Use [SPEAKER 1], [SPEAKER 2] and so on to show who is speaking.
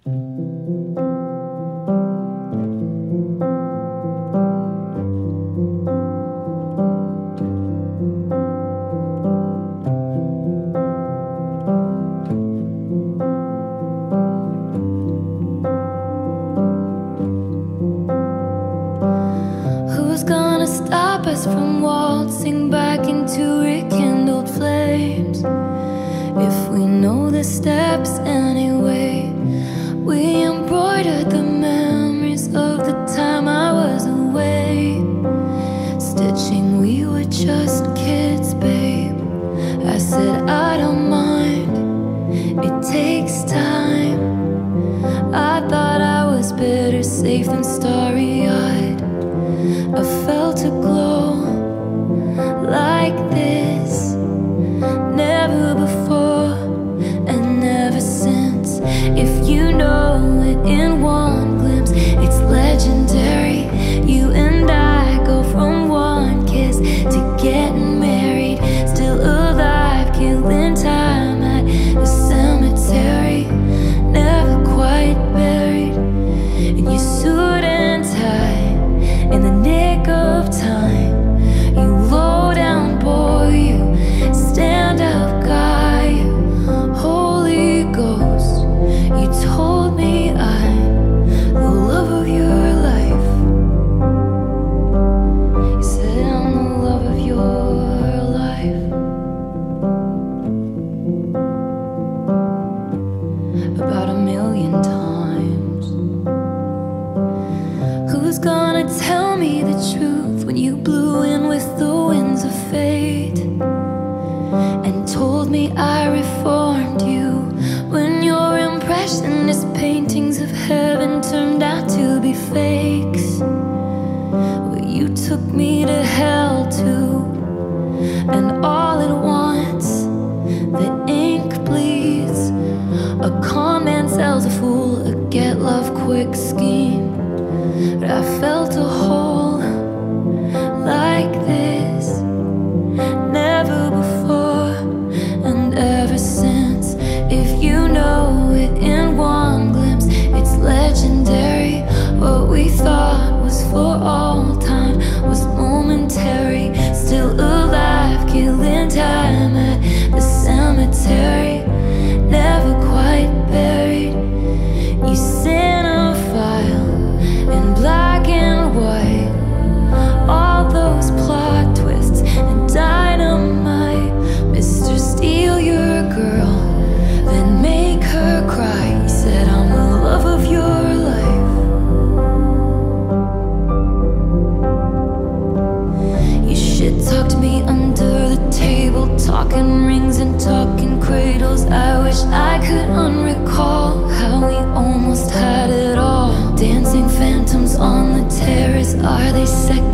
[SPEAKER 1] Who's gonna stop us from waltzing back into rekindled flames? If we know the steps anyway, we embroidered the memories of the time I was away. Stitching, we were just kids, babe. I said I don't mind, it takes time. I thought I was better safe than starry-eyed. I felt a glow like this, never before and never since. If you know it in one glimpse, it's legendary. You and I go from one kiss to getting married, still alive, killing time at the cemetery, never quite buried in your suit and tie. In the nick of time, you low down boy, you stand up guy, you Holy Ghost. You told me I'm the love of your life. You said I'm the love of your life. About 1,000,000 times. Who's gonna tell me the truth when you blew in with the winds of fate and told me I reformed you, when your impressionist paintings of heaven turned out to be fakes? Well, you took me to hell too, and all at once the ink bleeds. A con man sells a fool a get love quick scheme. But I felt a hole like this, never before and ever since. If you know it in one glimpse, it's legendary. What we thought was for all time was momentary, still alive, killing time at the cemetery, never quite buried. You cinephile in black and white, all those plot twists and dynamite. Mr. Steal your girl, then make her cry. You said I'm the love of your life. You shit talked me under the table, talking rings and talking cradles. I wish I could unrecall how we almost had it all. Dancing phantoms on the terrace, are they second